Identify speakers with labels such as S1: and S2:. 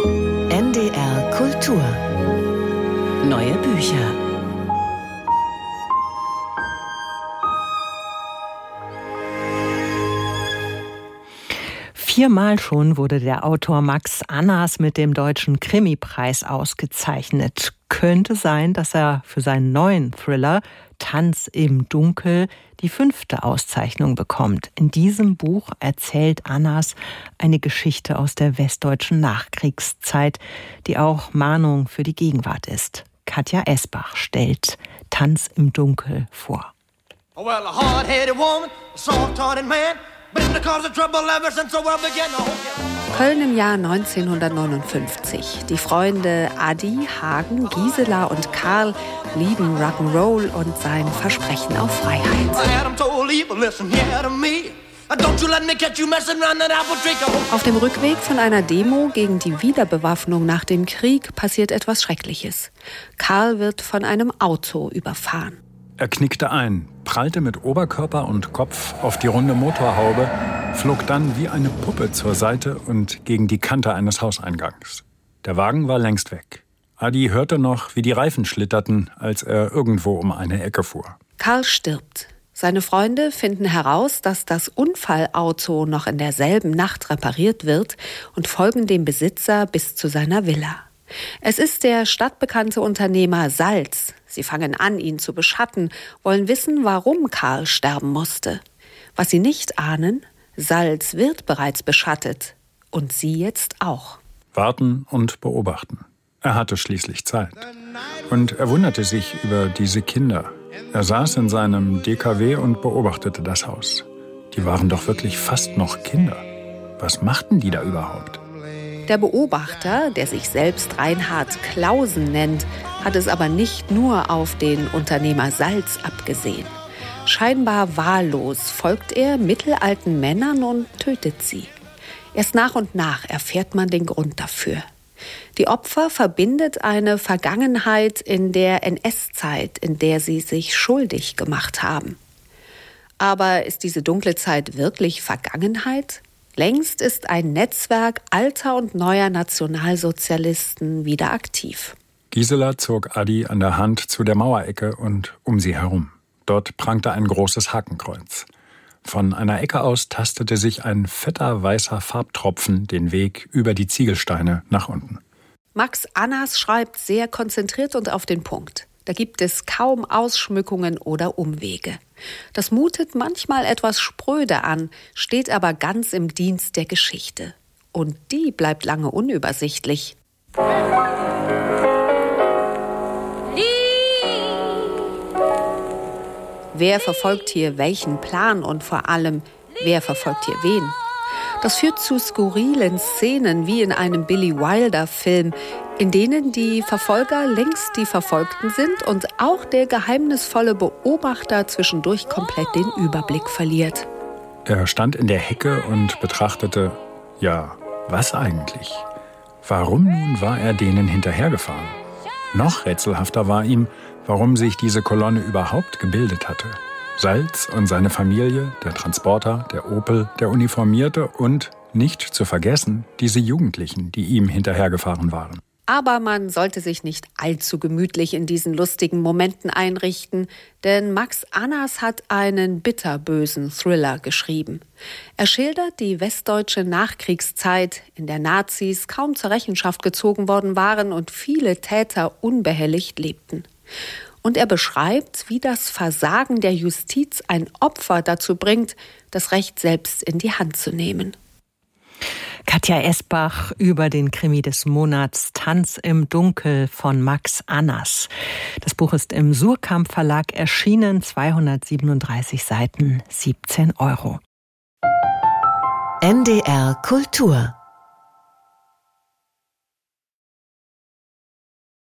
S1: NDR Kultur. Neue Bücher.
S2: Viermal schon wurde der Autor Max Annas mit dem Deutschen Krimipreis ausgezeichnet. Könnte sein, dass er für seinen neuen Thriller Tanz im Dunkel die 5. Auszeichnung bekommt. In diesem Buch erzählt Annas eine Geschichte aus der westdeutschen Nachkriegszeit, die auch Mahnung für die Gegenwart ist. Katja Esbach stellt Tanz im Dunkel vor.
S3: Well, a hard-headed woman, a soft-hearted man.
S4: Köln im Jahr 1959. Die Freunde Adi, Hagen, Gisela und Karl lieben Rock'n'Roll und sein Versprechen auf Freiheit. Auf dem Rückweg von einer Demo gegen die Wiederbewaffnung nach dem Krieg passiert etwas Schreckliches. Karl wird von einem Auto überfahren.
S5: Er knickte ein, prallte mit Oberkörper und Kopf auf die runde Motorhaube, flog dann wie eine Puppe zur Seite und gegen die Kante eines Hauseingangs. Der Wagen war längst weg. Adi hörte noch, wie die Reifen schlitterten, als er irgendwo um eine Ecke fuhr.
S4: Karl stirbt. Seine Freunde finden heraus, dass das Unfallauto noch in derselben Nacht repariert wird und folgen dem Besitzer bis zu seiner Villa. Es ist der stadtbekannte Unternehmer Salz. Sie fangen an, ihn zu beschatten, wollen wissen, warum Karl sterben musste. Was sie nicht ahnen, Salz wird bereits beschattet. Und sie jetzt auch.
S5: Warten und beobachten. Er hatte schließlich Zeit. Und er wunderte sich über diese Kinder. Er saß in seinem DKW und beobachtete das Haus. Die waren doch wirklich fast noch Kinder. Was machten die da überhaupt?
S4: Der Beobachter, der sich selbst Reinhard Clausen nennt, hat es aber nicht nur auf den Unternehmer Salz abgesehen. Scheinbar wahllos folgt er mittelalten Männern und tötet sie. Erst nach und nach erfährt man den Grund dafür. Die Opfer verbindet eine Vergangenheit in der NS-Zeit, in der sie sich schuldig gemacht haben. Aber ist diese dunkle Zeit wirklich Vergangenheit? Längst ist ein Netzwerk alter und neuer Nationalsozialisten wieder aktiv.
S5: Gisela zog Adi an der Hand zu der Mauerecke und um sie herum. Dort prangte ein großes Hakenkreuz. Von einer Ecke aus tastete sich ein fetter weißer Farbtropfen den Weg über die Ziegelsteine nach unten.
S4: Max Annas schreibt sehr konzentriert und auf den Punkt. Da gibt es kaum Ausschmückungen oder Umwege. Das mutet manchmal etwas spröde an, steht aber ganz im Dienst der Geschichte. Und die bleibt lange unübersichtlich. Wer verfolgt hier welchen Plan und vor allem, wer verfolgt hier wen? Das führt zu skurrilen Szenen wie in einem Billy Wilder-Film, in denen die Verfolger längst die Verfolgten sind und auch der geheimnisvolle Beobachter zwischendurch komplett den Überblick verliert.
S5: Er stand in der Hecke und betrachtete, ja, was eigentlich? Warum nun war er denen hinterhergefahren? Noch rätselhafter war ihm, warum sich diese Kolonne überhaupt gebildet hatte. Salz und seine Familie, der Transporter, der Opel, der Uniformierte und, nicht zu vergessen, diese Jugendlichen, die ihm hinterhergefahren waren.
S4: Aber man sollte sich nicht allzu gemütlich in diesen lustigen Momenten einrichten, denn Max Annas hat einen bitterbösen Thriller geschrieben. Er schildert die westdeutsche Nachkriegszeit, in der Nazis kaum zur Rechenschaft gezogen worden waren und viele Täter unbehelligt lebten. Und er beschreibt, wie das Versagen der Justiz ein Opfer dazu bringt, das Recht selbst in die Hand zu nehmen.
S2: Katja Esbach über den Krimi des Monats Tanz im Dunkel von Max Annas. Das Buch ist im Suhrkamp Verlag erschienen, 237 Seiten, 17 €.
S1: NDR Kultur